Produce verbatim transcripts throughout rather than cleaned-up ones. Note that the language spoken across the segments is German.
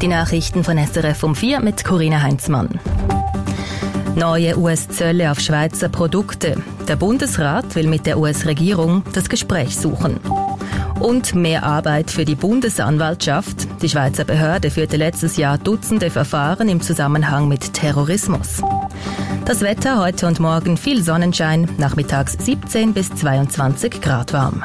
Die Nachrichten von S R F um vier mit Corinna Heinzmann. Neue U S-Zölle auf Schweizer Produkte. Der Bundesrat will mit der U S-Regierung das Gespräch suchen. Und mehr Arbeit für die Bundesanwaltschaft. Die Schweizer Behörde führte letztes Jahr Dutzende Verfahren im Zusammenhang mit Terrorismus. Das Wetter heute und morgen viel Sonnenschein, nachmittags siebzehn bis zweiundzwanzig Grad warm.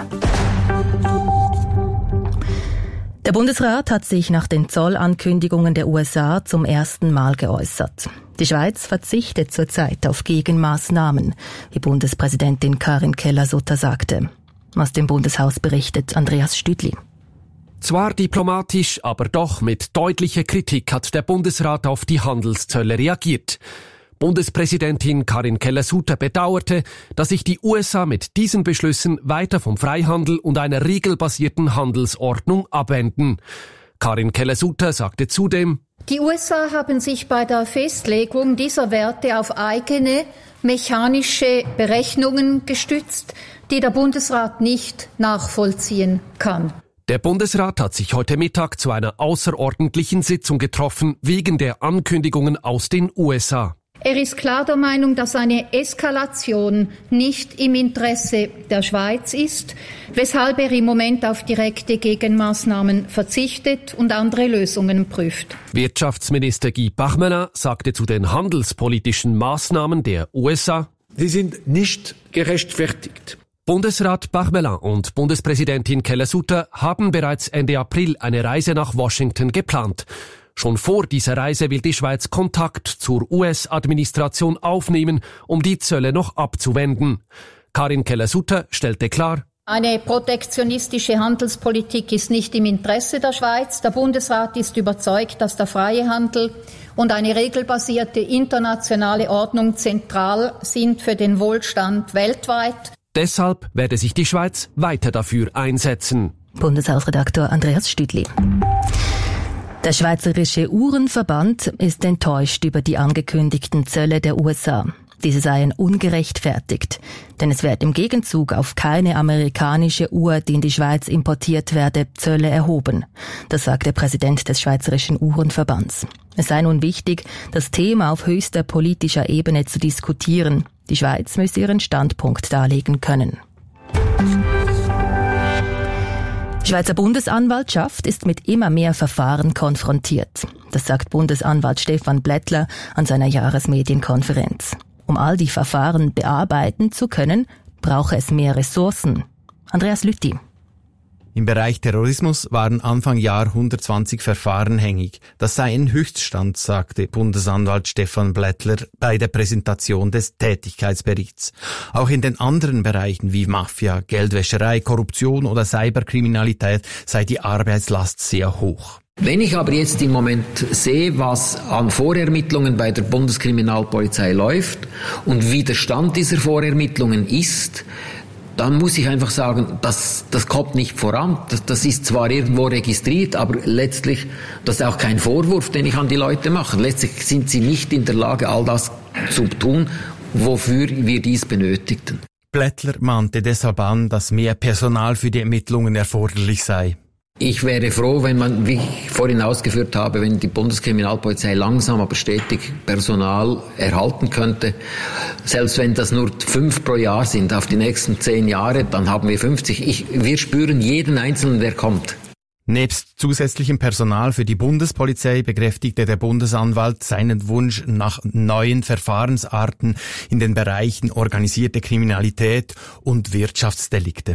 Der Bundesrat hat sich nach den Zollankündigungen der U S A zum ersten Mal geäußert. Die Schweiz verzichtet zurzeit auf Gegenmaßnahmen, wie Bundespräsidentin Karin Keller-Sutter sagte. Aus dem Bundeshaus berichtet Andreas Stüdli. Zwar diplomatisch, aber doch mit deutlicher Kritik hat der Bundesrat auf die Handelszölle reagiert. Bundespräsidentin Karin Keller-Sutter bedauerte, dass sich die U S A mit diesen Beschlüssen weiter vom Freihandel und einer regelbasierten Handelsordnung abwenden. Karin Keller-Sutter sagte zudem: Die U S A haben sich bei der Festlegung dieser Werte auf eigene mechanische Berechnungen gestützt, die der Bundesrat nicht nachvollziehen kann. Der Bundesrat hat sich heute Mittag zu einer außerordentlichen Sitzung getroffen, wegen der Ankündigungen aus den U S A. Er ist klar der Meinung, dass eine Eskalation nicht im Interesse der Schweiz ist, weshalb er im Moment auf direkte Gegenmaßnahmen verzichtet und andere Lösungen prüft. Wirtschaftsminister Guy Parmelin sagte zu den handelspolitischen Maßnahmen der U S A: Sie sind nicht gerechtfertigt. Bundesrat Parmelin und Bundespräsidentin Keller-Sutter haben bereits Ende April eine Reise nach Washington geplant. Schon vor dieser Reise will die Schweiz Kontakt zur U S-Administration aufnehmen, um die Zölle noch abzuwenden. Karin Keller-Sutter stellte klar: Eine protektionistische Handelspolitik ist nicht im Interesse der Schweiz. Der Bundesrat ist überzeugt, dass der freie Handel und eine regelbasierte internationale Ordnung zentral sind für den Wohlstand weltweit. Deshalb werde sich die Schweiz weiter dafür einsetzen. Bundeshausredaktor Andreas Stüdli. Der Schweizerische Uhrenverband ist enttäuscht über die angekündigten Zölle der U S A. Diese seien ungerechtfertigt, denn es wird im Gegenzug auf keine amerikanische Uhr, die in die Schweiz importiert werde, Zölle erhoben. Das sagt der Präsident des Schweizerischen Uhrenverbands. Es sei nun wichtig, das Thema auf höchster politischer Ebene zu diskutieren. Die Schweiz müsse ihren Standpunkt darlegen können. Die Schweizer Bundesanwaltschaft ist mit immer mehr Verfahren konfrontiert. Das sagt Bundesanwalt Stefan Blättler an seiner Jahresmedienkonferenz. Um all die Verfahren bearbeiten zu können, brauche es mehr Ressourcen. Andreas Lütti. Im Bereich Terrorismus waren Anfang Jahr hundertzwanzig Verfahren hängig. Das sei ein Höchststand, sagte Bundesanwalt Stefan Blättler bei der Präsentation des Tätigkeitsberichts. Auch in den anderen Bereichen wie Mafia, Geldwäscherei, Korruption oder Cyberkriminalität sei die Arbeitslast sehr hoch. Wenn ich aber jetzt im Moment sehe, was an Vorermittlungen bei der Bundeskriminalpolizei läuft und wie der Stand dieser Vorermittlungen ist, dann muss ich einfach sagen, das, das kommt nicht voran. Das, das ist zwar irgendwo registriert, aber letztlich, das ist auch kein Vorwurf, den ich an die Leute mache. Letztlich sind sie nicht in der Lage, all das zu tun, wofür wir dies benötigten. Blättler mahnte deshalb an, dass mehr Personal für die Ermittlungen erforderlich sei. Ich wäre froh, wenn man, wie ich vorhin ausgeführt habe, wenn die Bundeskriminalpolizei langsam, aber stetig Personal erhalten könnte. Selbst wenn das nur fünf pro Jahr sind, auf die nächsten zehn Jahre, dann haben wir fünfzig. Ich, wir spüren jeden Einzelnen, der kommt. Nebst zusätzlichem Personal für die Bundespolizei bekräftigte der Bundesanwalt seinen Wunsch nach neuen Verfahrensarten in den Bereichen organisierte Kriminalität und Wirtschaftsdelikte.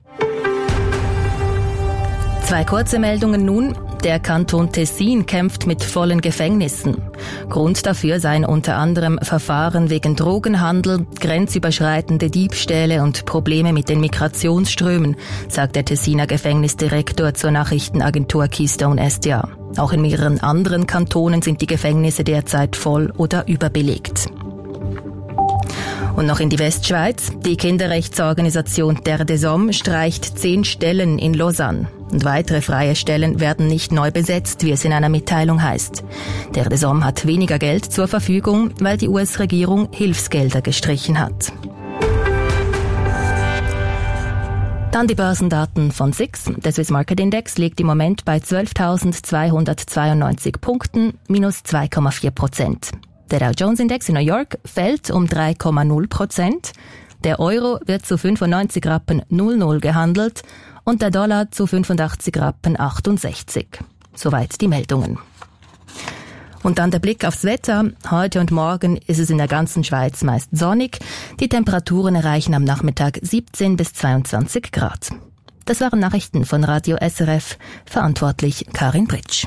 Zwei kurze Meldungen nun. Der Kanton Tessin kämpft mit vollen Gefängnissen. Grund dafür seien unter anderem Verfahren wegen Drogenhandel, grenzüberschreitende Diebstähle und Probleme mit den Migrationsströmen, sagt der Tessiner Gefängnisdirektor zur Nachrichtenagentur Keystone S D A. Auch in mehreren anderen Kantonen sind die Gefängnisse derzeit voll oder überbelegt. Und noch in die Westschweiz. Die Kinderrechtsorganisation Terre des Hommes streicht zehn Stellen in Lausanne. Und weitere freie Stellen werden nicht neu besetzt, wie es in einer Mitteilung heißt. Terre des Hommes hat weniger Geld zur Verfügung, weil die U S-Regierung Hilfsgelder gestrichen hat. Dann die Börsendaten von S I X. Der Swiss Market Index liegt im Moment bei zwölftausendzweihundertzweiundneunzig Punkten, minus zwei Komma vier Prozent. Der Dow Jones Index in New York fällt um drei Komma null Prozent. Der Euro wird zu fünfundneunzig Rappen null null gehandelt und der Dollar zu fünfundachtzig Rappen achtundsechzig. Soweit die Meldungen. Und dann der Blick aufs Wetter. Heute und morgen ist es in der ganzen Schweiz meist sonnig. Die Temperaturen erreichen am Nachmittag siebzehn bis zweiundzwanzig Grad. Das waren Nachrichten von Radio S R F. Verantwortlich Karin Britsch.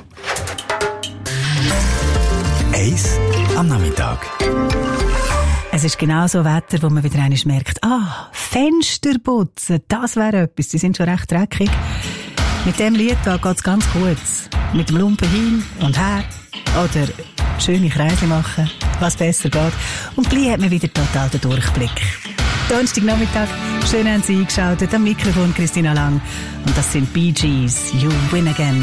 Eis am Nachmittag. Es ist genau so Wetter, wo man wieder einmal merkt, ah, Fenster putzen, das wäre etwas, die sind schon recht dreckig. Mit dem Lied da geht's ganz gut. Mit dem Lumpen hin und her. Oder schöne Kreise machen, was besser geht. Und gleich hat man wieder total den Durchblick. Donnerstagnachmittag, schön haben Sie eingeschaltet. Am Mikrofon Christina Lang. Und das sind Bee Gees, You Win Again.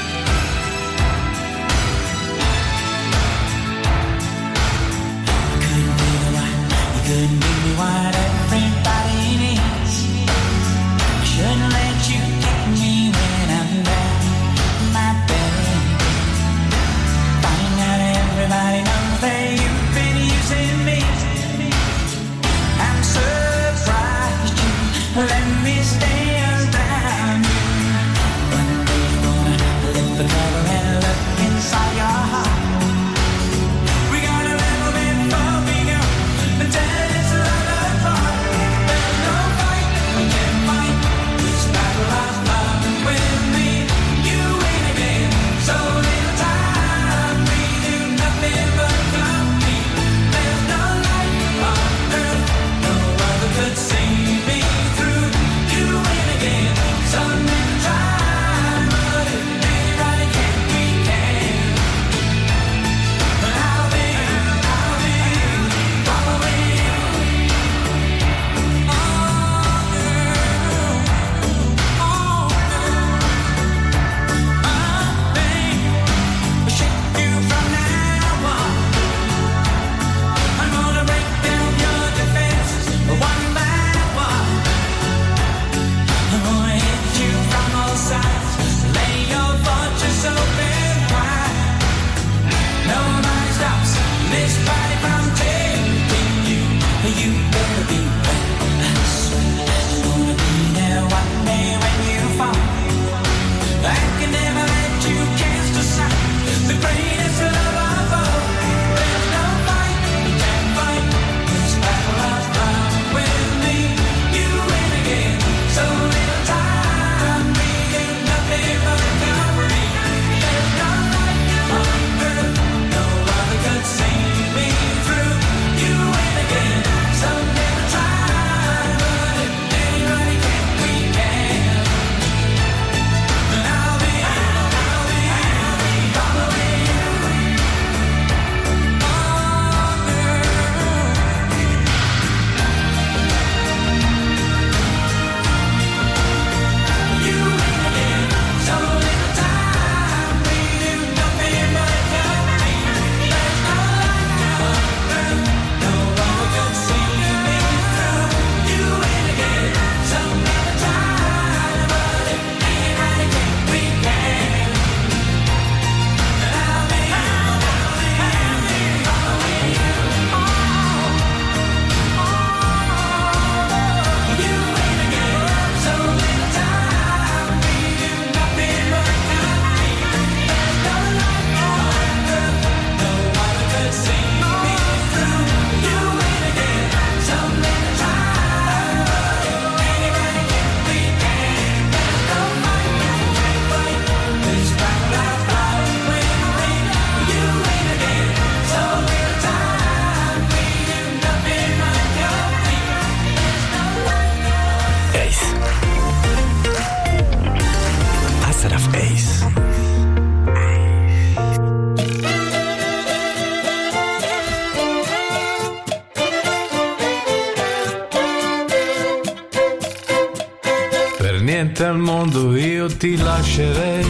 niente al mondo io ti lascerei.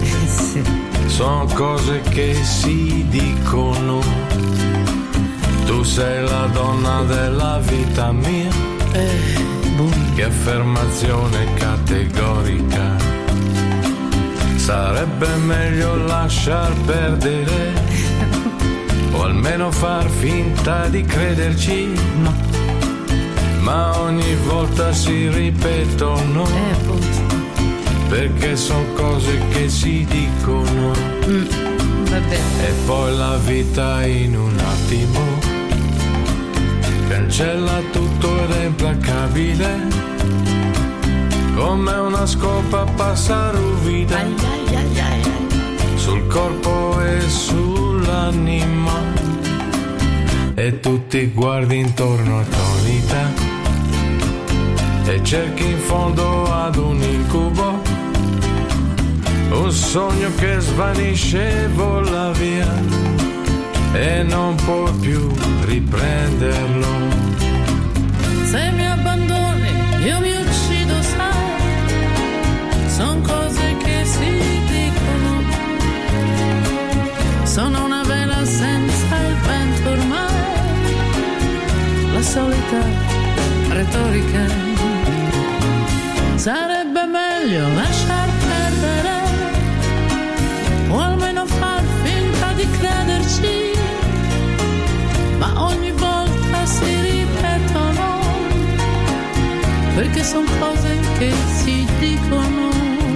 Sono cose che si dicono. Tu sei la donna della vita mia. Eh, buon. che affermazione categorica. Sarebbe meglio lasciar perdere o almeno far finta di crederci, no. Ma ogni volta si ripetono, eh, perché sono cose che si dicono. Mm, vabbè. E poi la vita in un attimo cancella tutto ed è implacabile, come una scopa passa ruvida ai, ai, ai, ai. sul corpo e sull'anima, e tu ti guardi intorno attonita e cerchi in fondo ad un incubo, un sogno che svanisce e vola via e non puoi più riprenderlo. Se mi abbandoni io mi uccido, sai, son cose che si dicono, sono una vela senza il vento ormai, la solita retorica. Sarebbe meglio lasciar perdere o almeno far finta di crederci, ma ogni volta si ripetono, perché sono cose che si dicono.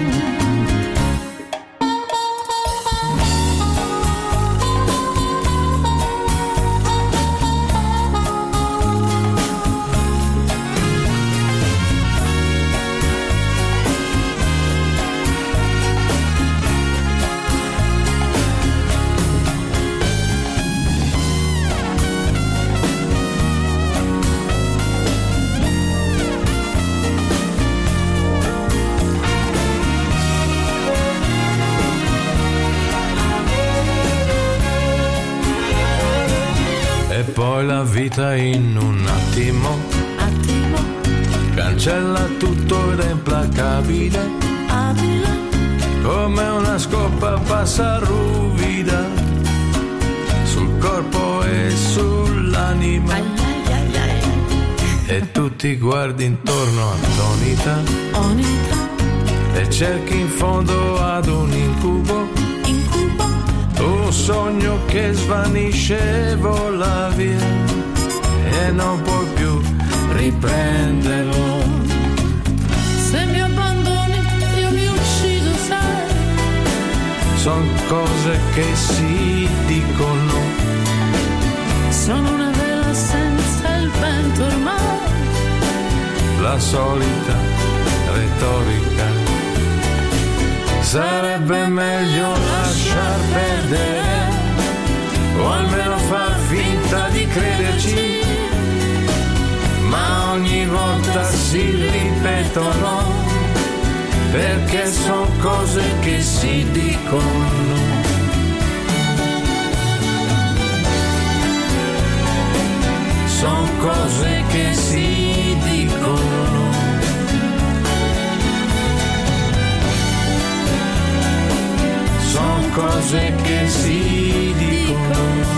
Poi la vita in un attimo, attimo, cancella tutto ed è implacabile, abile, come una scopa passa ruvida sul corpo e sull'anima, ai, ai, ai, ai. E tu ti guardi intorno attonita, onita, e cerchi in fondo ad un incubo, incubo, un sogno che svanisce e vola via e non puoi più riprenderlo. se mi abbandoni io mi uccido, sai, son cose che si dicono, sono una vela senza il vento ormai, la solita retorica. Sarebbe meglio lasciar perdere o almeno far finta di crederci, ma ogni volta si ripetono, perché sono cose che si dicono. Sono cose che si dicono. Sono cose che si dicono.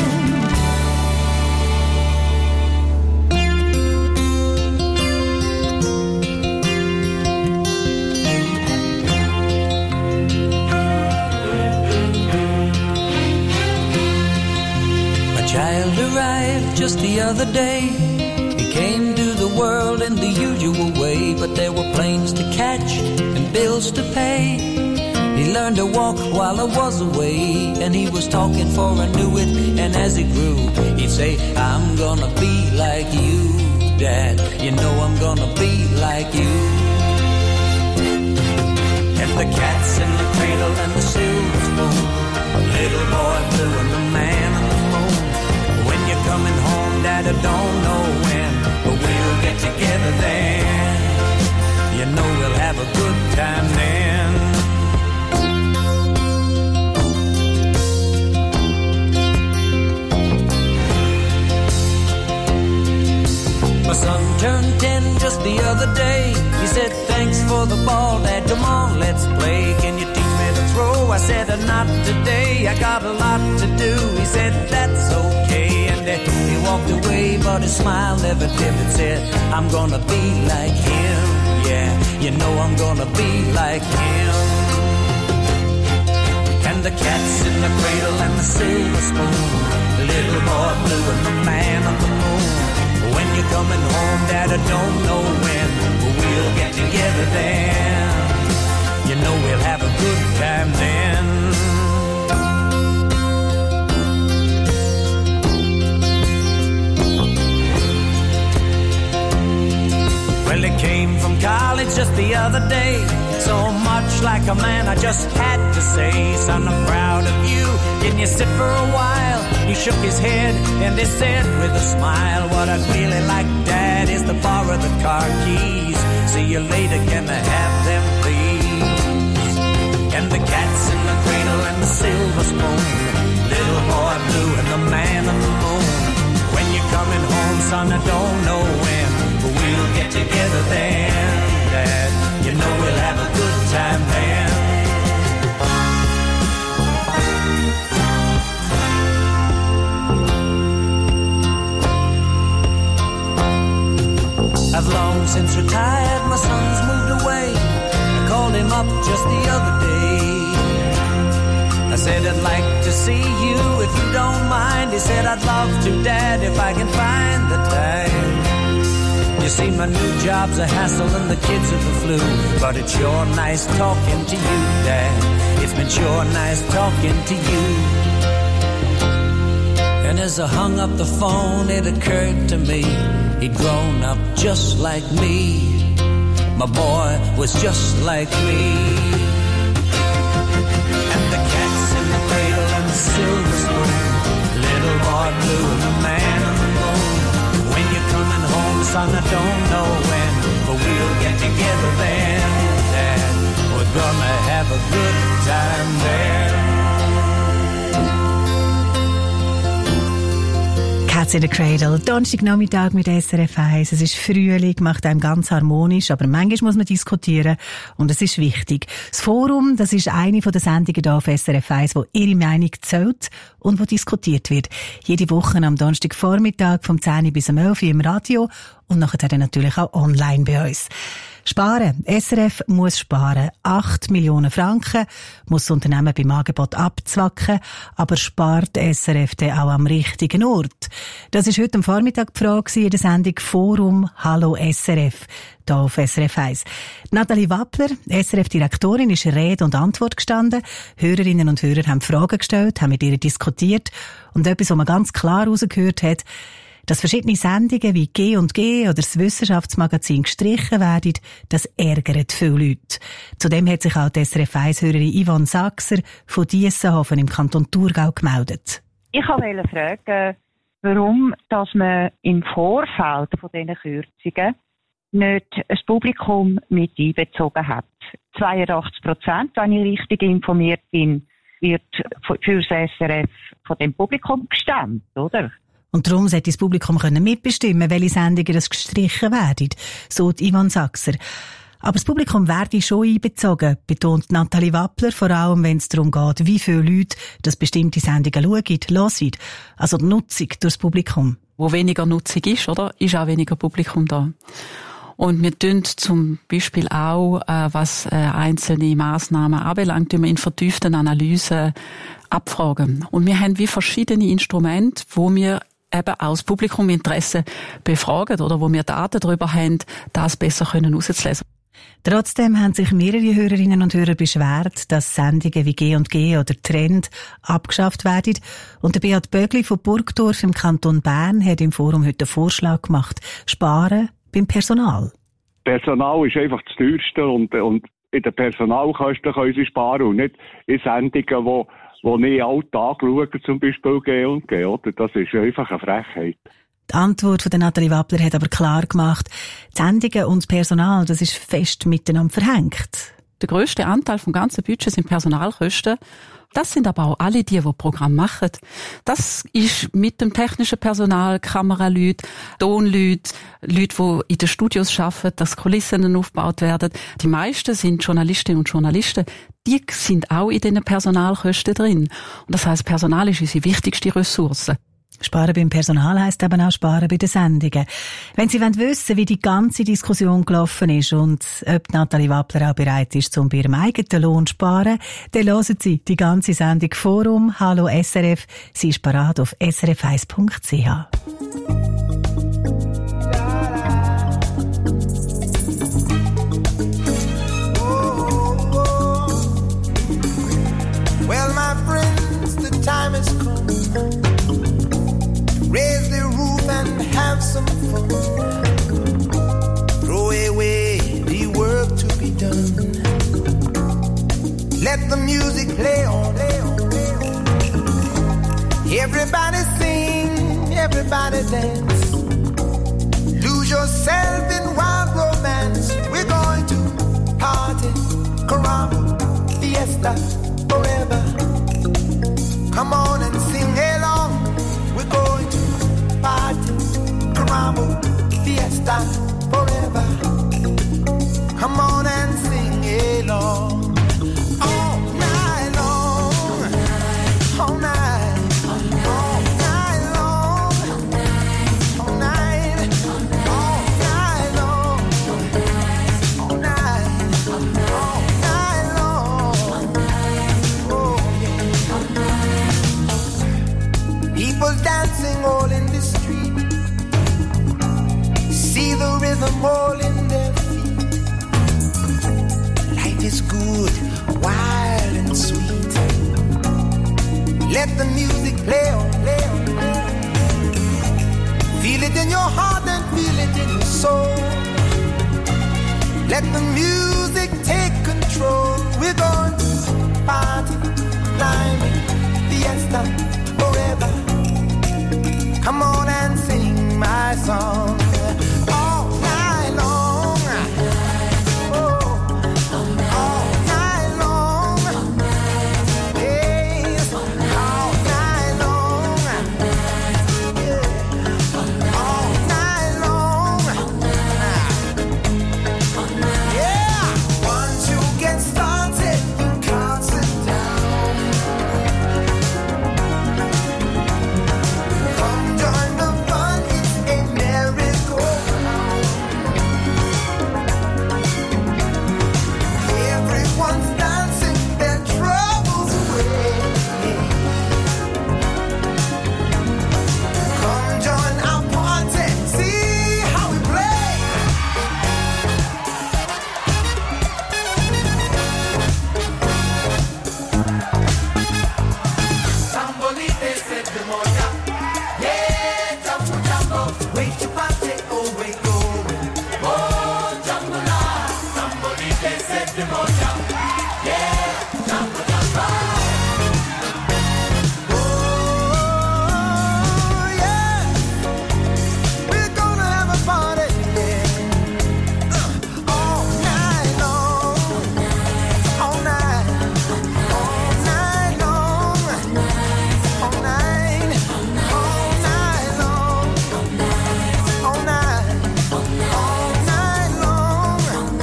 A child arrived just the other day. He came to the world in the usual way, but there were planes to catch and bills to pay. He learned to walk while I was away, and he was talking for I knew it, and as he grew, he'd say, I'm gonna be like you, Dad, you know I'm gonna be like you. And the cat's in the cradle and the silver spoon, little boy blue and the man on the moon. When you're coming home, Dad, I don't know when, but we'll get together then. You know we'll have a good time then. My son turned ten just the other day. He said, thanks for the ball, Dad, come on, let's play. Can you teach me to throw? I said, not today, I got a lot to do. He said, that's okay, and uh, he walked away, but his smile never dimmed. It said, I'm gonna be like him. Yeah, you know I'm gonna be like him. And the cat's in the cradle and the silver spoon, the little boy blue and the man on the moon. When you're coming home, Dad, I don't know when, but we'll get together then. You know we'll have a good time then. Well, he came from college just the other day, so much like a man I just had to say, son, I'm proud of you, can you sit for a while? He shook his head and he said with a smile, what I'd really like, Dad, is to borrow the car keys. See you later, can I have them, please? And the cat's in the cradle and the silver spoon, little boy blue and the man on the moon. When you're coming home, son, I don't know when, but we'll get together then, Dad. You know we'll have a good time then. I've long since retired, my son's moved away. I called him up just the other day. I said I'd like to see you if you don't mind. He said I'd love to, Dad, if I can find the time. You see, my new job's a hassle and the kids are the flu, but it's sure nice talking to you, Dad. It's been sure nice talking to you. And as I hung up the phone, it occurred to me, he'd grown up just like me. My boy was just like me. And the cat's in the cradle and the silver spoon, little boy blue and the man on the moon. When you're coming home, son, I don't know when, but we'll get together then, Dad. We're gonna have a good time there. Cats in the Cradle, Donnerstagnachmittag mit S R F eins. Es ist Frühling, macht einem ganz harmonisch, aber manchmal muss man diskutieren und es ist wichtig. Das Forum, das ist eine von den Sendungen hier auf S R F eins, wo ihre Meinung zählt und wo diskutiert wird. Jede Woche am Donnerstagvormittag vom zehn bis um elf im Radio und nachher dann natürlich auch online bei uns. Sparen. S R F muss sparen. Acht Millionen Franken muss das Unternehmen beim Angebot abzwacken, aber spart S R F dann auch am richtigen Ort? Das ist heute am Vormittag die Frage in der Sendung Forum Hallo S R F, hier auf S R F eins. Nathalie Wappler, S R F-Direktorin, ist Rede und Antwort gestanden. Hörerinnen und Hörer haben Fragen gestellt, haben mit ihr diskutiert und etwas, was man ganz klar herausgehört hat, dass verschiedene Sendungen wie G und G oder das Wissenschaftsmagazin gestrichen werden, das ärgert viele Leute. Zudem hat sich auch die S R F eins-Hörerin Yvonne Sachser von Diessenhofen im Kanton Thurgau gemeldet. Ich wollte fragen, warum dass man im Vorfeld von diesen Kürzungen nicht das Publikum mit einbezogen hat. zweiundachtzig Prozent, wenn ich richtig informiert bin, wird für das S R F von dem Publikum gestimmt, oder? Und darum sollte das Publikum mitbestimmen, welche Sendungen das gestrichen werden, so die Yvonne Sachser. Aber das Publikum werde schon einbezogen, betont Nathalie Wappler, vor allem wenn es darum geht, wie viele Leute das bestimmte Sendungen schauen, hören. Also die Nutzung durch das Publikum. Wo weniger Nutzung ist, oder, ist auch weniger Publikum da. Und wir tun zum Beispiel auch, äh, was äh, einzelne Massnahmen anbelangt, wir in vertieften Analysen abfragen. Und wir haben wie verschiedene Instrumente, wo wir eben auch das Publikuminteresse befragen oder wo wir Daten darüber haben, das besser können rauszulesen. Trotzdem haben sich mehrere Hörerinnen und Hörer beschwert, dass Sendungen wie G und G oder Trend abgeschafft werden. Und der Beat Bögli von Burgdorf im Kanton Bern hat im Forum heute einen Vorschlag gemacht. Sparen beim Personal. Personal ist einfach das teuerste und, und in den Personalkosten können sie sparen und nicht in Sendungen, wo wo ich Alltag schaue, zum Beispiel G und G, oder? Das ist einfach eine Frechheit. Die Antwort von der Nathalie Wappler hat aber klar gemacht, die Sendungen und das Personal, das ist fest miteinander verhängt. Der grösste Anteil vom ganzen Budget sind Personalkosten. Das sind aber auch alle die, die Programm machen. Das ist mit dem technischen Personal, Kameraleute, Tonleute, Leute, die in den Studios arbeiten, dass Kulissen aufgebaut werden. Die meisten sind Journalistinnen und Journalisten. Die sind auch in diesen Personalkosten drin. Und das heisst, Personal ist unsere wichtigste Ressource. Sparen beim Personal heisst eben auch sparen bei den Sendungen. Wenn Sie wissen wollen, wie die ganze Diskussion gelaufen ist und ob Nathalie Wappler auch bereit ist, um bei ihrem eigenen Lohn zu sparen, dann hören Sie die ganze Sendung Forum Hallo S R F. Sie ist parat auf s r f eins punkt c h. Well, my friends, the time has come. Raise the roof and have some fun. Throw away the work to be done. Let the music play on. Everybody sing, everybody dance. Lose yourself in wild romance. We're going to party, caramba, fiesta, forever. Come on and sing along. We're going to party, caramba, fiesta, forever. Come on and sing along. All night long, all night, all night long, all night, all night long, all night, all night long. Oh yeah. People dancing all in the street. See the rhythm all in their feet. Life is good, wild and sweet. Let the music play on, play on, play on. Feel it in your heart and feel it in your soul. Let the music take control. We're going to party, climbing, fiesta, forever. Come on and sing my song. All night long. Oh, all night long. Yes, all night long. Yeah, all night long. Yeah, once you get started, you can't sit down. Come join the fun, it's a merry-go-round. Everyone's dancing their troubles away. Come join our party, see how we play. Sambolite se demonia. Yeah, jumbo jumbo, wait to party, oh wait going. Oh, jumbo la, sambolite se demonia. Yeah, jumbo jumbo. Oh yeah, we're gonna have a party, yeah. Uh, all night long, all night, all night long, all night, all night long, all night, all night long.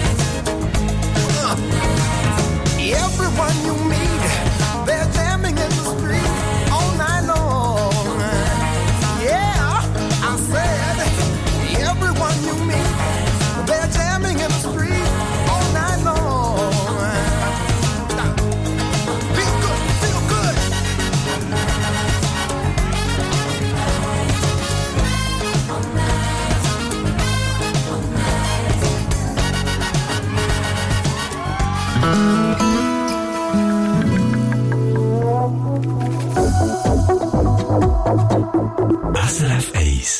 Uh, Everyone you meet, they're jamming in the street all night long. Yeah, I said, everyone you meet, they're jamming in the street all night long. Feel good, feel good. S R F eins.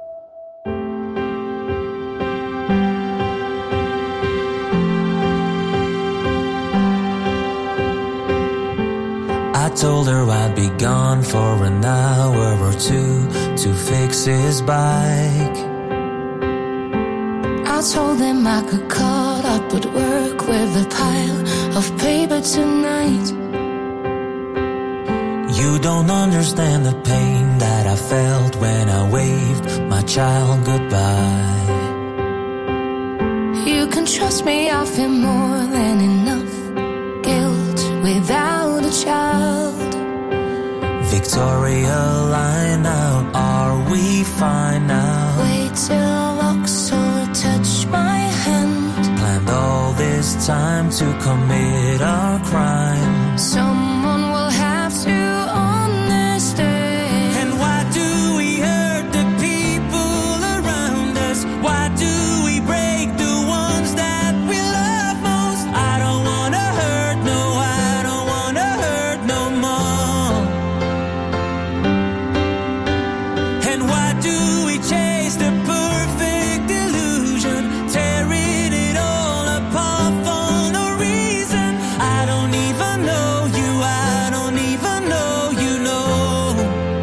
I told her I'd be gone for an hour or two to fix his bike. I told them I could caught up at work with a pile of paper tonight. You don't understand the pain that I felt when I waved my child goodbye. You can trust me, I feel more than enough guilt without a child. Victoria line now. Are we fine now? Wait till Vauxhall touch my hand. Planned all this time to commit our crime. Someone will have to understand. And why do we hurt the people around us? Why do we break the ones that we love most? I don't wanna hurt, no, I don't wanna hurt no more. And why do we chase the perfect illusion, tearing it all apart for no reason? I don't even know you, I don't even know you know.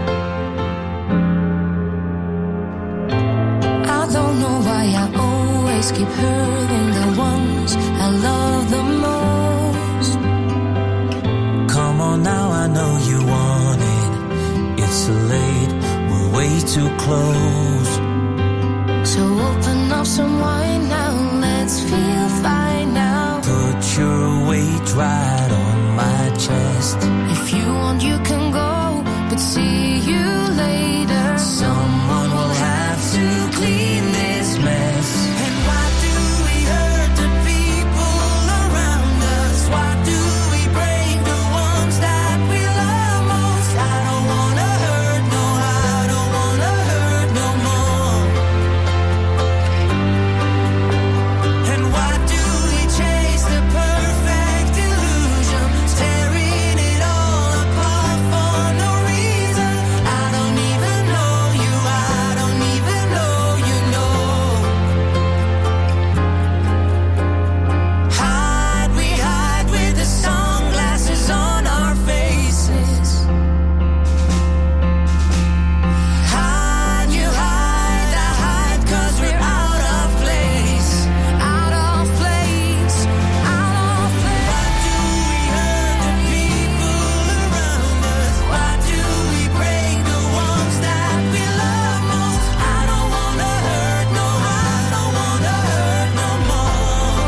I don't know why I always keep hurting the ones I love the most. Come on now, I know you want it. It's too late, we're way too close. So open up some wine now, let's feel fine now. Put your weight right on my chest. If you want you can go, but see you later. Someone will have to clean this mess. And why do we hurt the people around us? Why do we break the ones that we love most? I don't wanna hurt, no, I don't wanna hurt no more. And why do we chase the perfect illusion, tearing it all apart for no reason? I don't even know you, I don't even know you know. Hide, we hide with the sunglasses on our faces. Hide, you hide, I hide, 'cause we're out of place. Out of place, out of place. Why do we hurt the people around us? Why do we break the ones that we love most? I don't wanna hurt, no, I don't wanna hurt no more.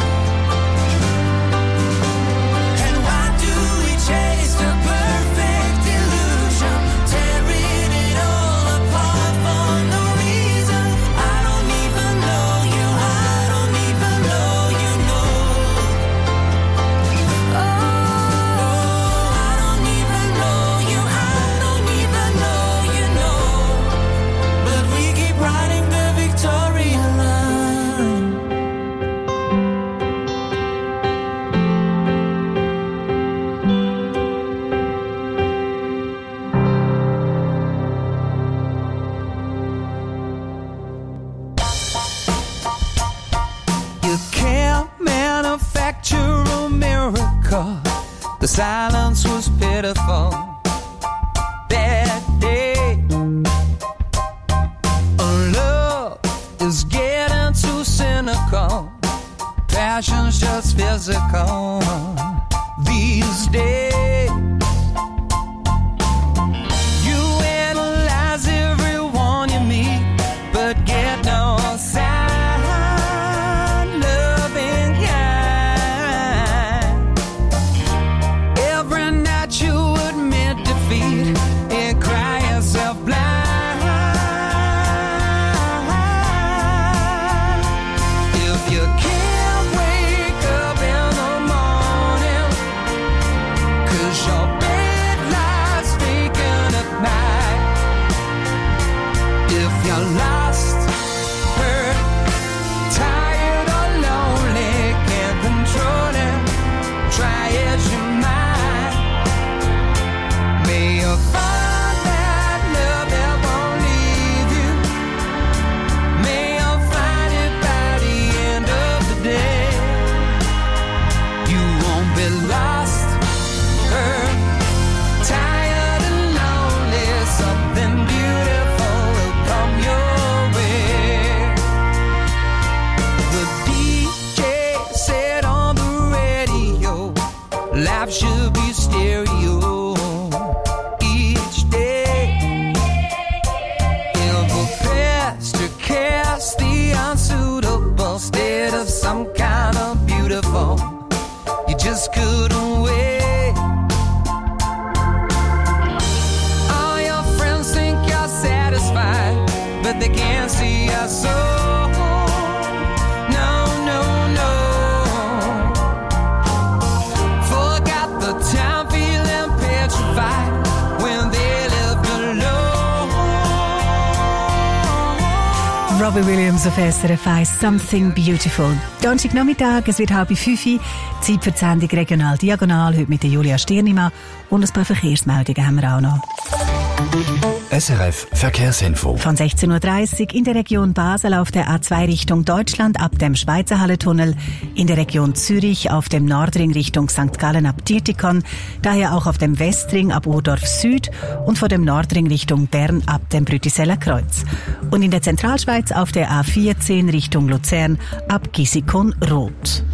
And why do we chase the perfect illusion, tearing it all apart for no reason? I don't even know you, I don't even know you know. Oh, I don't even know you, I don't even know you know. But we keep riding the Victoria line. You can't manufacture a miracle. The silence was pitiful that day. Love is getting too cynical. Passion's just physical these days. You analyze everyone you meet, but get no sign, loving kind. Every night you admit defeat and cry yourself blind. If you can't wake up in the morning, 'cause your bed lies vacant at night. If you're lost, hurt, tired or lonely, can't control it, try as you might. May you find that love that won't leave you. May you find it by the end of the day. You won't be lost, hurt, tired and lonely. Something beautiful will come your way. The D J said on the radio, life should be stereo each day. If a pastor cast the unsuitable instead of some kind of beautiful, you just couldn't wait. Robbie Williams auf S R F eins, Something Beautiful. Donnerstagnachmittag, es wird halb fünf Uhr, Zeit für die Sendung Regional Diagonal, heute mit der Julia Stirnimann und ein paar Verkehrsmeldungen haben wir auch noch. S R F Verkehrsinfo. Von sechzehn Uhr dreißig in der Region Basel auf der A zwei Richtung Deutschland ab dem Schweizerhalle-Tunnel, in der Region Zürich auf dem Nordring Richtung Sankt Gallen ab Dietikon, daher auch auf dem Westring ab Urdorf Süd und vor dem Nordring Richtung Bern ab dem Brütiseller Kreuz. Und in der Zentralschweiz auf der A vierzehn Richtung Luzern ab Gisikon Rot.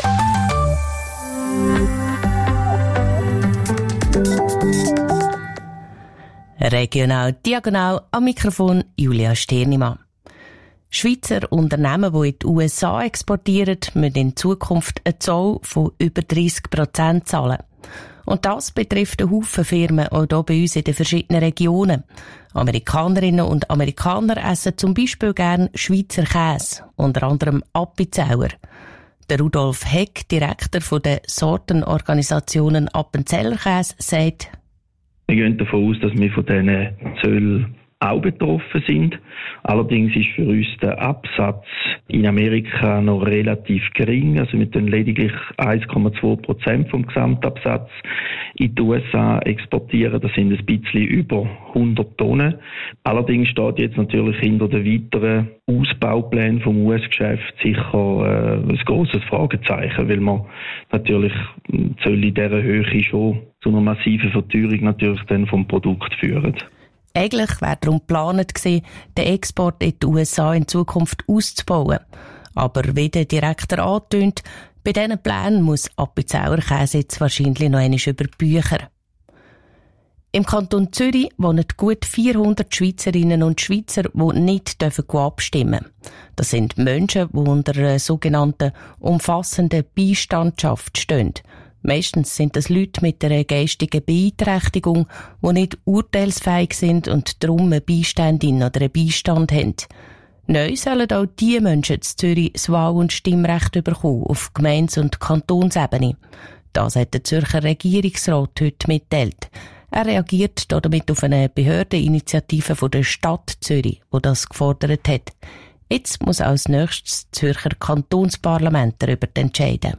Regional Diagonal, am Mikrofon Julia Stirnimann. Schweizer Unternehmen, die in die U S A exportieren, müssen in Zukunft einen Zoll von über dreissig Prozent zahlen. Und das betrifft einen Haufen Firmen, auch hier bei uns in den verschiedenen Regionen. Amerikanerinnen und Amerikaner essen zum Beispiel gern Schweizer Käse, unter anderem Appenzeller. Der Rudolf Heck, Direktor der Sortenorganisationen Appenzeller Käse, sagt: Wir gehen davon aus, dass wir von diesen Zöllen auch betroffen sind. Allerdings ist für uns der Absatz in Amerika noch relativ gering. Also wir tun lediglich eins Komma zwei Prozent vom Gesamtabsatz in die U S A exportieren. Das sind ein bisschen über hundert Tonnen. Allerdings steht jetzt natürlich hinter den weiteren Ausbauplänen vom U S-Geschäft sicher äh, ein grosses Fragezeichen, weil man natürlich Zölle in dieser Höhe schon zu einer massiven Verteuerung natürlich dann vom Produkt führen. Eigentlich wäre darum geplant gewesen, den Export in die U S A in Zukunft auszubauen. Aber wie der Direktor angetönt, bei diesen Plänen muss Appenzeller Käse jetzt wahrscheinlich noch einmal über die Bücher. Im Kanton Zürich wohnen gut vierhundert Schweizerinnen und Schweizer, die nicht abstimmen dürfen. Das sind Menschen, die unter einer sogenannten umfassenden Beistandschaft stehen. Meistens sind das Leute mit einer geistigen Beeinträchtigung, die nicht urteilsfähig sind und darum eine Beiständin oder einen Beistand haben. Neu sollen auch diese Menschen in Zürich das Wahl- und Stimmrecht bekommen auf Gemeindes- und Kantonsebene. Das hat der Zürcher Regierungsrat heute mitteilt. Er reagiert damit auf eine Behördeninitiative von der Stadt Zürich, die das gefordert hat. Jetzt muss als nächstes das Zürcher Kantonsparlament darüber entscheiden.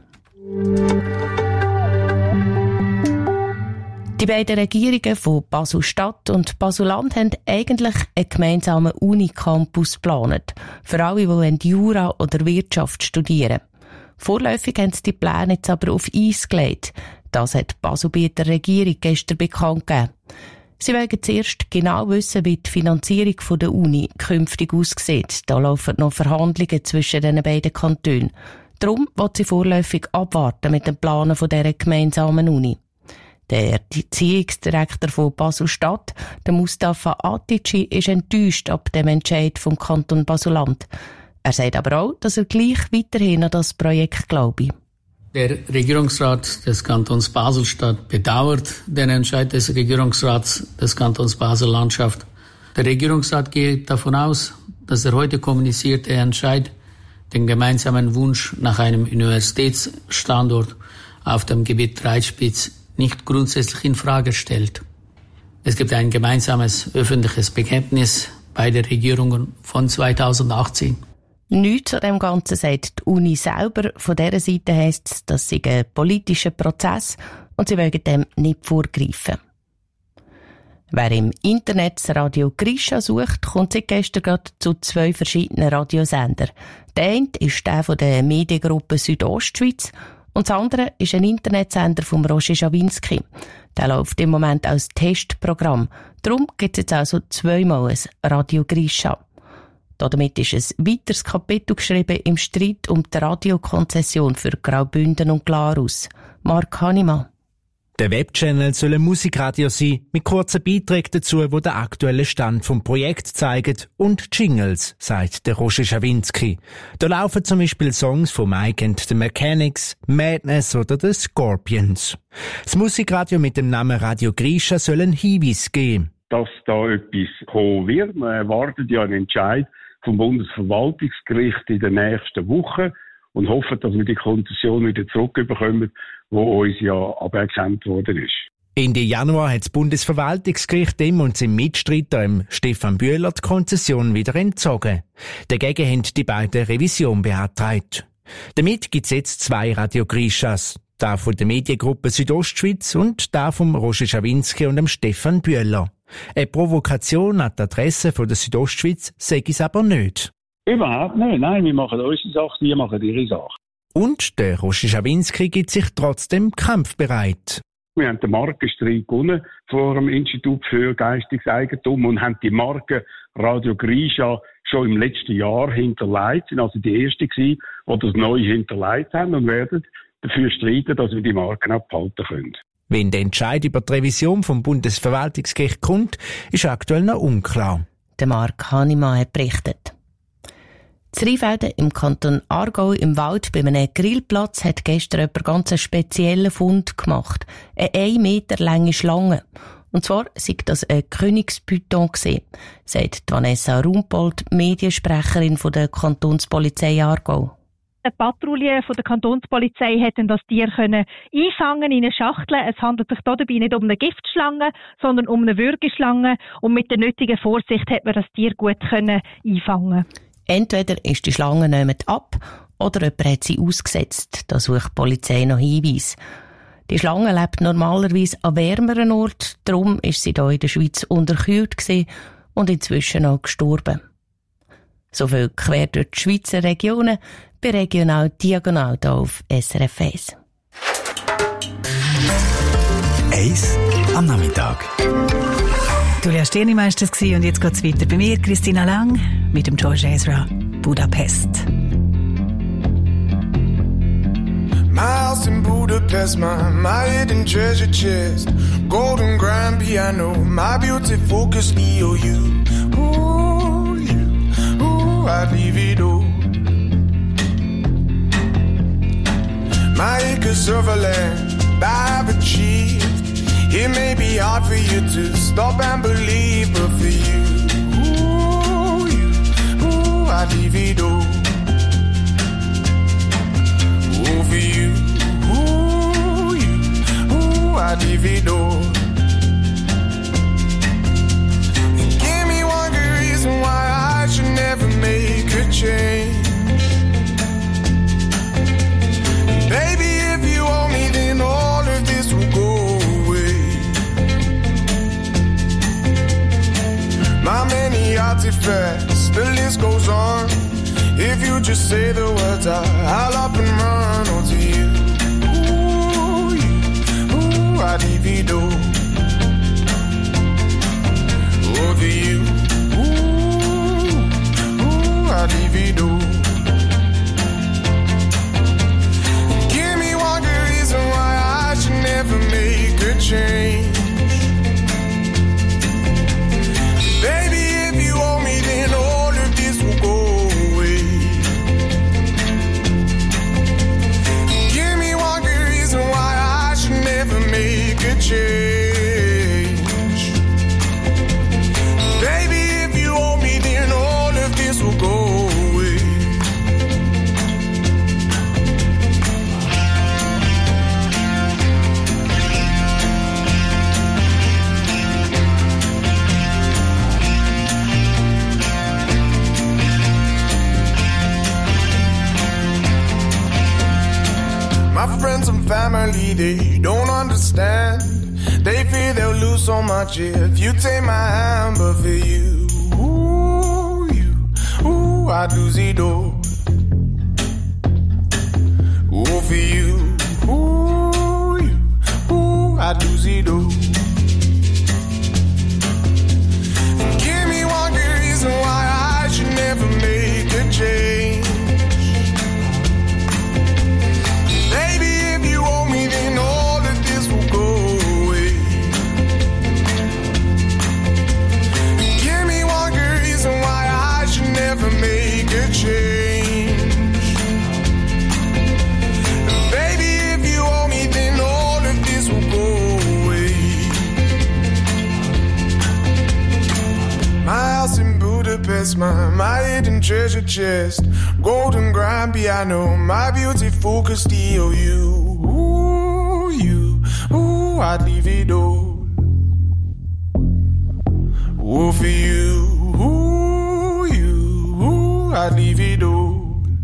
Die beiden Regierungen von Basel-Stadt und Basel-Land haben eigentlich einen gemeinsamen Unicampus geplant, für alle, die Jura oder Wirtschaft studieren. Vorläufig haben sie die Pläne jetzt aber auf Eis gelegt. Das hat die Baselbieter Regierung gestern bekannt gegeben. Sie wollen zuerst genau wissen, wie die Finanzierung der Uni künftig aussieht. Da laufen noch Verhandlungen zwischen den beiden Kantonen. Darum will sie vorläufig abwarten mit den Planen dieser gemeinsamen Uni. Der Erziehungsdirektor von Basel-Stadt, der Mustafa Atici, ist enttäuscht ab dem Entscheid vom Kanton Basel-Land. Er sagt aber auch, dass er gleich weiterhin an das Projekt glaube. Der Regierungsrat des Kantons Basel-Stadt bedauert den Entscheid des Regierungsrats des Kantons Basel-Landschaft. Der Regierungsrat geht davon aus, dass der heute kommunizierte Entscheid den gemeinsamen Wunsch nach einem Universitätsstandort auf dem Gebiet Reitspitz nicht grundsätzlich in Frage stellt. Es gibt ein gemeinsames öffentliches Bekenntnis beider Regierungen von zweitausendachtzehn. Nichts zu dem Ganzen sagt die Uni selber. Von dieser Seite heisst es, das sei ein politischer Prozess und sie wollen dem nicht vorgreifen. Wer im Internet das Radio Grisha sucht, kommt seit gestern gerade zu zwei verschiedenen Radiosendern. Der eine ist der von der Mediengruppe Südostschweiz und das andere ist ein Internetsender vom Roger Schawinski. Der läuft im Moment als Testprogramm. Darum gibt es jetzt also zweimal ein Radio Grisha. Damit ist ein weiteres Kapitel geschrieben im Streit um die Radiokonzession für Graubünden und Glarus. Mark Hannemann. Der Webchannel soll ein Musikradio sein, mit kurzen Beiträgen dazu, wo der aktuelle Stand vom Projekt zeigen, und Jingles, sagt der Roger Schawinski. Da laufen zum Beispiel Songs von Mike and the Mechanics, Madness oder The Scorpions. Das Musikradio mit dem Namen Radio Grisha soll einen Hinweis geben. Dass da etwas kommen wird. Man erwartet ja einen Entscheid vom Bundesverwaltungsgericht in der nächsten Woche und hoffen, dass wir die Konzession wieder zurückbekommen, wo uns ja aberkannt worden ist. Ende Januar hat das Bundesverwaltungsgericht dem und seinem Mitstreiter, dem Stefan Bühler, die Konzession wieder entzogen. Dagegen haben die beiden Revision beantragt. Damit gibt es jetzt zwei Radio Grishas. Der von der Mediengruppe Südostschweiz und der vom Roger Schawinski und dem Stefan Bühler. Eine Provokation an die Adresse von der Südostschweiz sei es aber nicht. Überhaupt nicht. Nein, wir machen unsere Sache, die machen ihre Sache. Und der Roger Schawinski gibt sich trotzdem kampfbereit. Wir haben den Markenstreit gewonnen vor dem Institut für geistiges Eigentum und haben die Marke Radio Grisha schon im letzten Jahr hinterlegt. Sind also die Ersten gewesen, die das neu hinterlegt haben und werden dafür streiten, dass wir die Marken auch behalten können. Wenn der Entscheid über die Revision vom Bundesverwaltungsgericht kommt, ist aktuell noch unklar. Der Marc Hannemann hat berichtet. In Rheinfelden im Kanton Aargau im Wald bei einem Grillplatz hat gestern jemand ganz einen speziellen Fund gemacht. Eine ein Meter lange Schlange. Und zwar sei das ein Königspython gewesen, sagt Vanessa Rumpold, Mediensprecherin von der Kantonspolizei Aargau. Eine Patrouille von der Kantonspolizei hätten das Tier können einfangen in eine Schachtel. Es handelt sich dabei nicht um eine Giftschlange, sondern um eine Würgeschlange. Und mit der nötigen Vorsicht hat man das Tier gut können einfangen. Entweder ist die Schlange nicht ab oder jemand hat sie ausgesetzt. Da sucht die Polizei noch Hinweise. Die Schlange lebt normalerweise an wärmeren Orten, darum ist sie hier in der Schweiz unterkühlt gewesen und inzwischen auch gestorben. So viel quer durch die Schweizer Regionen, bei Regional Diagonal hier auf S R F eins. Eins am Nachmittag. Julia Stirnimeister war und jetzt geht es weiter bei mir, Christina Lang, mit dem George Ezra, Budapest. My house in Budapest, my, my hidden treasure chest, golden grand piano, my beauty focus E O U. Ooh, you, ooh, I'd leave it all. My acres of land I've achieved. It may be hard for you to stop and believe, but for you, ooh, you, ooh, I'd leave it all. Ooh, for you, ooh, you, ooh, I'd leave it all. And give me one good reason why I should never make a change. Baby, if you owe me, then all of this will go. My many artifacts, the list goes on. If you just say the words, I, I'll up and run onto you. Ooh, you, ooh, I'd divido. Over you, ooh, ooh, I'd divido. Give me one good reason why I should never make a change. Baby, if you owe me, then all of this will go away. Give me one good reason why I should never make a change. Baby, if you owe me, then all of this will go away. My friends and family, they don't understand. They fear they'll lose so much if you take my hand. But for you, ooh, you, ooh, I'd lose it all. Ooh, for you, ooh, you, ooh, I'd lose it all. Give me one good reason why I should never make a change. My, my hidden treasure chest, golden grand piano, my beauty focused E O U. Ooh, you, ooh. ooh, I'd leave it all. Oh, for you, ooh, you, ooh, I'd leave it all.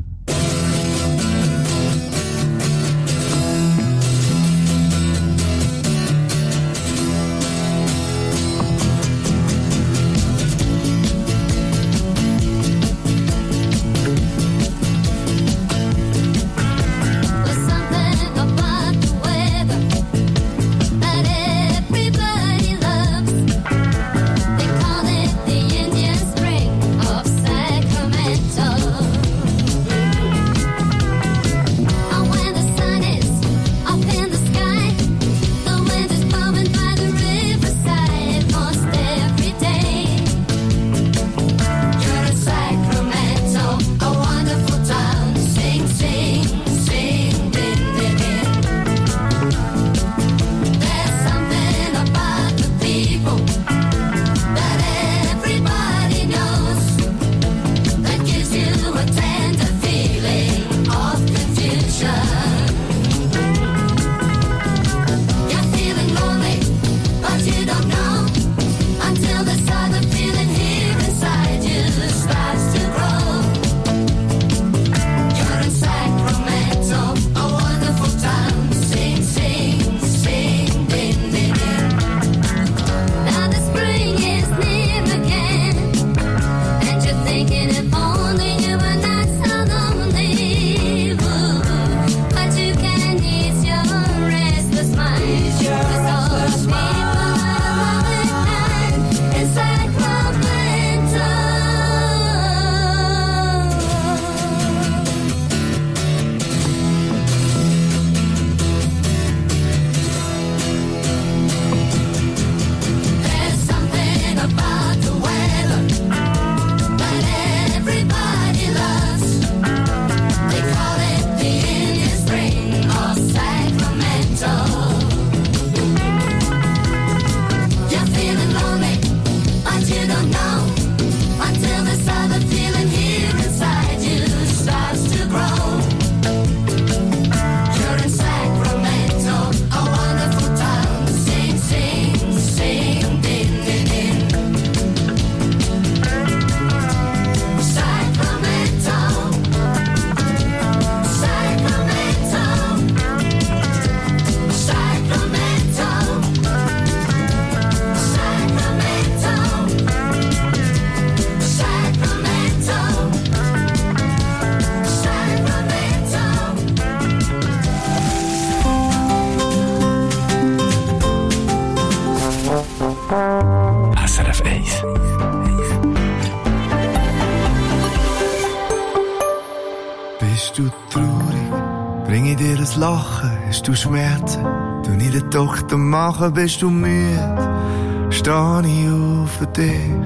Lachen, hast du Schmerzen? Du nicht den Doktor machen, bist du müde? Steh ich auf für dich?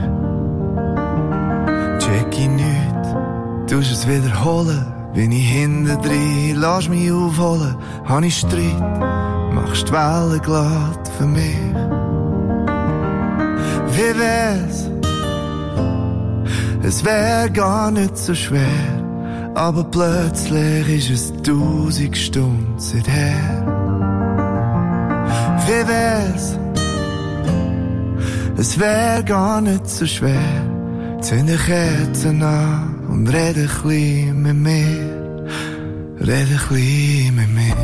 Check ich nicht, tust es wiederholen? Bin ich hinten drin, lass mich aufholen? Hab ich Streit, machst die Wellen glatt für mich? Wie wär's? Es wär gar nicht so schwer. Aber plötzlich ist es tausend Stunden seither. Wie wär's? Es wär gar nicht so schwer. Zünde Kerzen an und rede ein bisschen mit mir. Rede ein bisschen mit mir.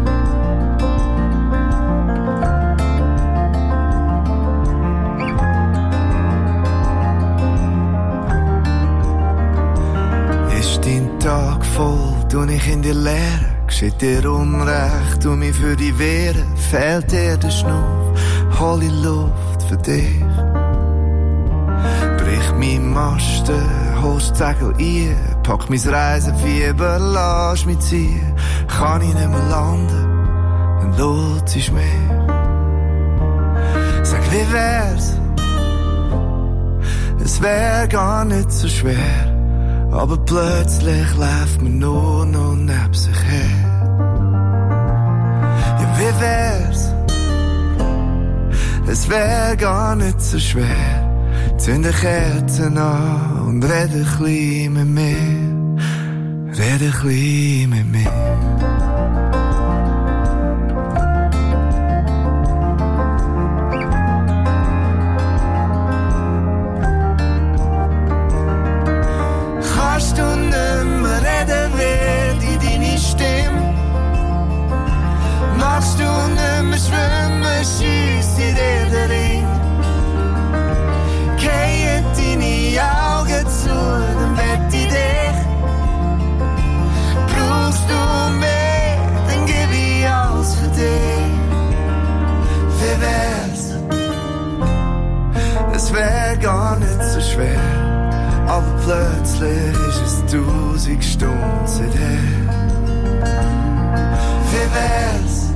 Tag voll, tu ich in dir leeren, geschieht dir Unrecht, tu mich für dich wehren, fehlt dir der Schnuff, hol ich Luft für dich. Brich mein Masten, holst Segel ein, pack mein Reisefieber, lass mich ziehen, kann ich nicht mehr landen, dann lohnt es mich. Sag, wie wär's? Es wär gar nicht so schwer. Aber plötzlich läuft mir nur noch neben sich her. Ja, wie wär's? Es wär gar nicht so schwer. Zünde Kerzen an und rede ein bisschen mit mir. Rede ein bisschen mit mir. zwanzig Stunden seither. Wie wär's?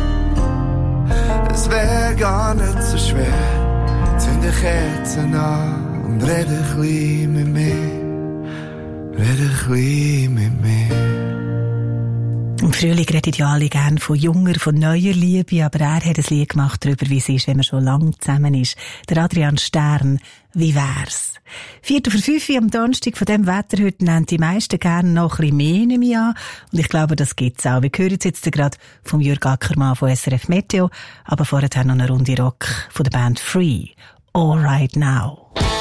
Es wär gar nicht so schwer. Zünd Kerzen an und red ein bisschen mit mir. Red ein bisschen mit mir. Im Frühling reden ja alle gerne von junger, von neuer Liebe, aber er hat ein Lied gemacht darüber, wie es ist, wenn man schon lange zusammen ist. Der Adrian Stern, wie wär's? Viertel vor fünf am Donnerstag von diesem Wetter heute nehmen die meisten gerne noch ein bisschen mehr, nehme ich an. Und ich glaube, das gibt's auch. Wir hören jetzt gerade vom Jürg Ackermann von S R F Meteo, aber vorher noch eine Runde Rock von der Band Free. All Right Now.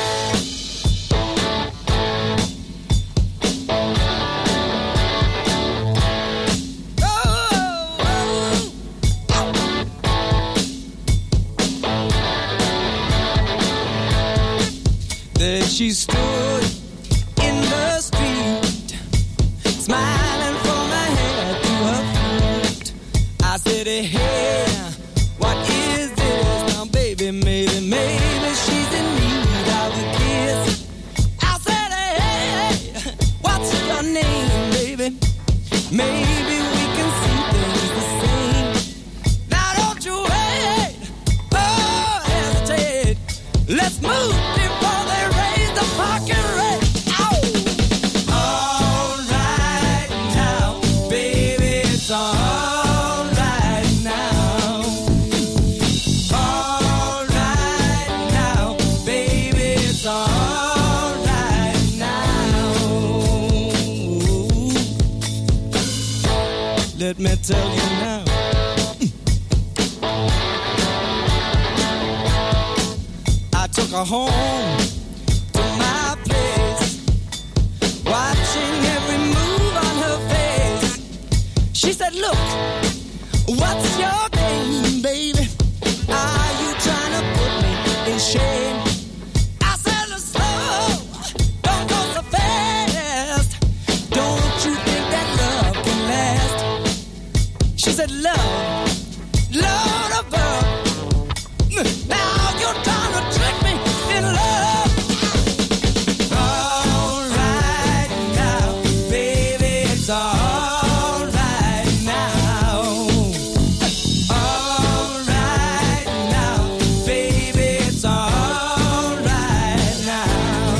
There she stood in the street, smiling from her head to her feet. I said, hey, what is this? Now, baby, maybe, maybe she's in need of a kiss. I said, hey, what's your name, baby? Maybe we can see things the same. Now, don't you wait, oh, hesitate. Let's move before they raise the fucking rate. Ow! All right now, baby, it's all right now. All right now, baby, it's all right now. Let me tell you now. I took her home to my place, watching every move on her face. She said, look, what's your game, baby? Are you trying to put me in shame? I said, look slow, don't go so fast. Don't you think that love can last? She said, love, love above. Now you're trying to trick me in love. All right now, baby, it's all right now. All right now, baby, it's all right now.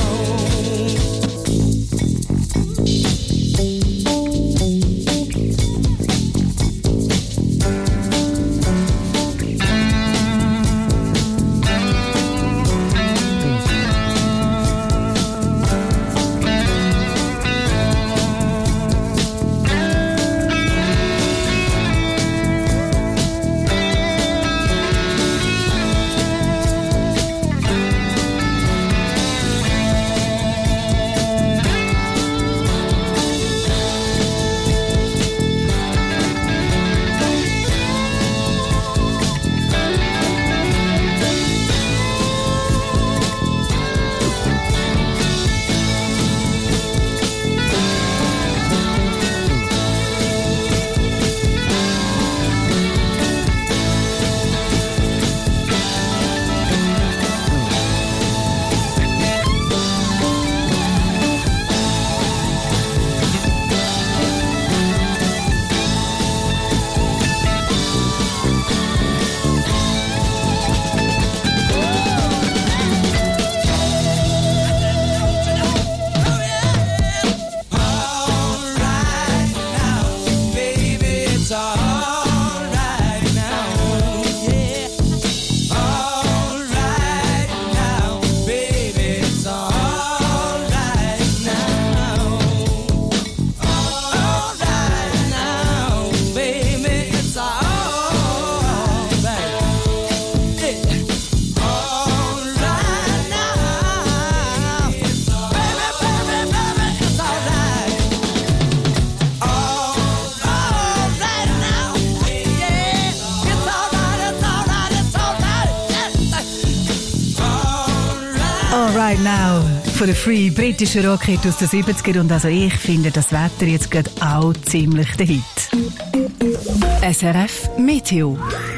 Right Now von der Free, britischer Rockhit aus den siebziger. Und also ich finde das Wetter jetzt gerade auch ziemlich der Hit. S R F Meteo.